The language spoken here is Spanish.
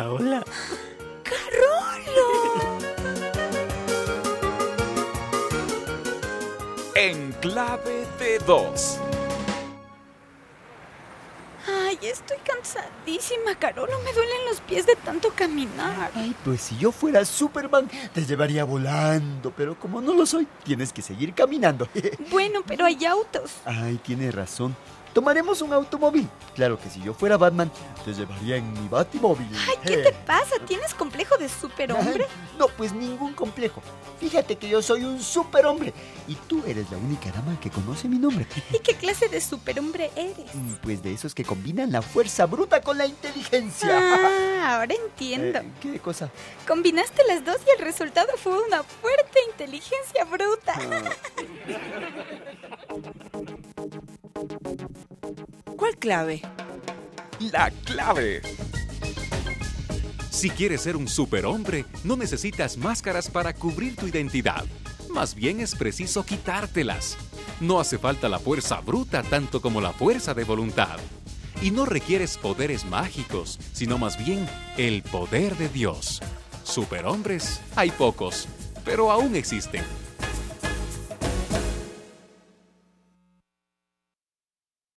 Hola, hola. ¡Carolo! En clave de dos. Ay, estoy cansadísima, Carolo. Me duelen los pies de tanto caminar. Ay, pues si yo fuera Superman, te llevaría volando. Pero como no lo soy, tienes que seguir caminando. Bueno, pero hay autos. Ay, tienes razón. Tomaremos un automóvil. Claro que si yo fuera Batman, te llevaría en mi Batimóvil. Ay, ¿qué te pasa? ¿Tienes complejo de superhombre? Ay, no, pues ningún complejo. Fíjate que yo soy un superhombre. Y tú eres la única dama que conoce mi nombre. ¿Y qué clase de superhombre eres? Pues de esos que combinan la fuerza bruta con la inteligencia. Ah, ahora entiendo. ¿Qué cosa? Combinaste las dos y el resultado fue una fuerte inteligencia bruta. ¿Cuál clave? La clave. Si quieres ser un superhombre, no necesitas máscaras para cubrir tu identidad. Más bien es preciso quitártelas. No hace falta la fuerza bruta tanto como la fuerza de voluntad. Y no requieres poderes mágicos, sino más bien el poder de Dios. Superhombres hay pocos, pero aún existen.